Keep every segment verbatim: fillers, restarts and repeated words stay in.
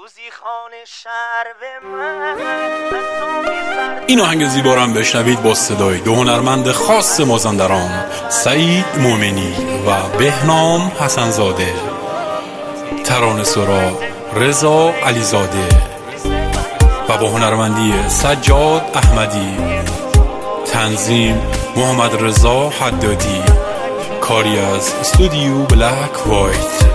این آهنگ زیبا رو هم بشنوید با صدای دو هنرمند خاص مازندران، سعید مومنی و بهنام حسنزاده. ترانه سرا رضا علیزاده و با هنرمندی سجاد احمدی. تنظیم محمد رضا حدادی. کاری از استودیو بلک وایت.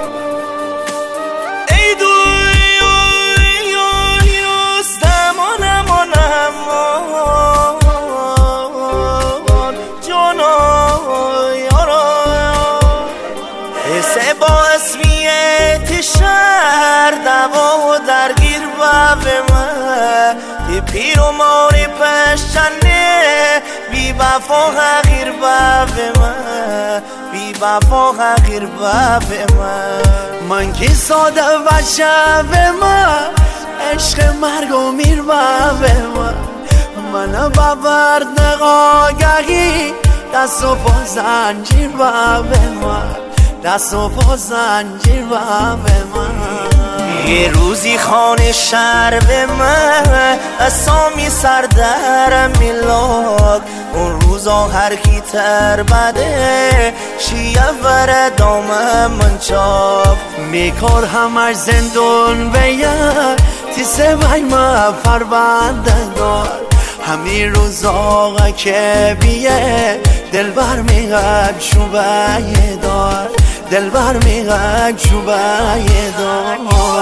با اسمیت شهر دوا و درگیر و من دی پیر و ماری پشنه بی وفا حقیر و من بی وفا حقیر و من من که ساده و شب من عشق مرگ و میر و من من ببرد نقاگهی دست و پا زنجیر و من دست و پا زنجیر و به من. یه روزی خانه شهر به من اسامی سر در میلاد. اون روزا هر کی تر بده شیعه ور دامه من چاپ میکار همش زندون بیار تیسه بای ما پرونده دار. همین روزا که بیه دل بر میغب شوبه دار دل بر میغب شوبه دار.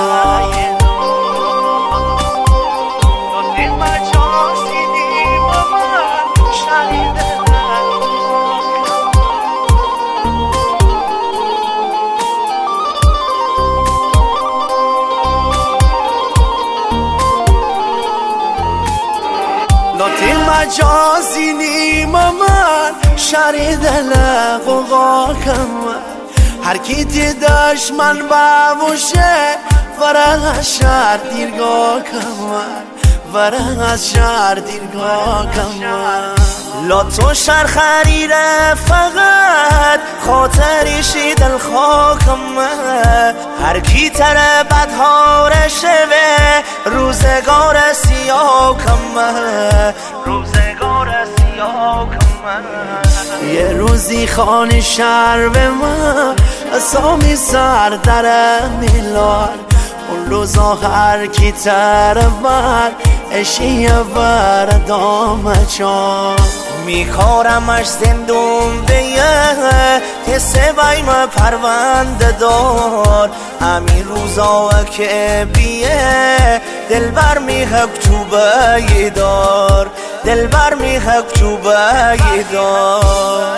لاتی مجازی نیم من شرید لقوقا کم هر کی دیدش من بوشه ورق از شهر دیرگاه کم ورق از شهر دیرگاه کم. لاتو شهر خریره فقط خاطریشی دل خاکم هر کی تره بدها رشوه روزگار سیاه کم روزگار سیاه کم. یه روزی خانه شهر به من اسامی سر در میلاد. اون روزا هر کی تر بر اشیه بر دام چان میکارمش زندون بیه تسه بایم پرونده دار. همین روزا که بیه دل بر میحق چوبه دار دل بر میحق چوبه دار.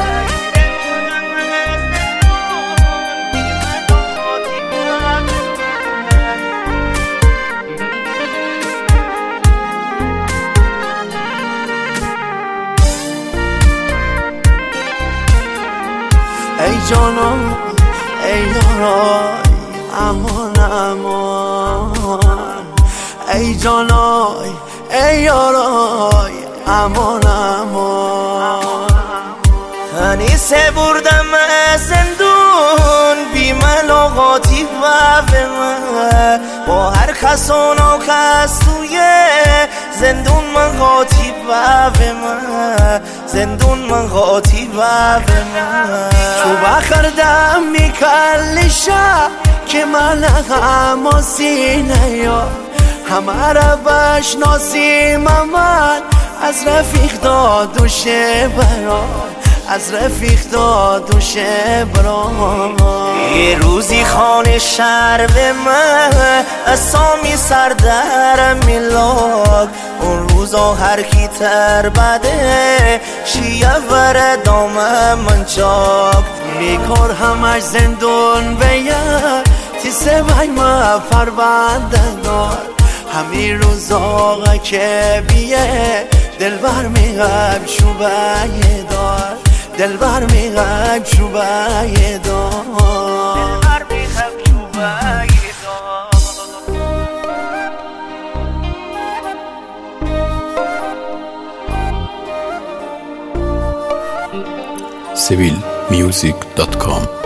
ای جانم ای یارای امان امان ای جانای ای یارای امان امان. هنی سه بردم زندون بی ملاقاتی و به من با هر کس و ناکس توی زندون من قاطی و به من زندون من قاطی و به من. تو بخردم میکلشم که من هم سینه یا همه را بشناسیم من از رفیق دادوشه برا از رفیق دادوشه برا. یه روزی خانه شهر به من اسامی سر در میلاد. اون روزا هر کی تر بده شیعه ور دامه من چاک میکار همش زندون بیار تیسه بای ما پرونده دار. همین روزا که بیه دل بر میغب شوبه دار دل بر میغب شوبه دار دل بر میغب شوبه دار. سیویل میوزیک دات کام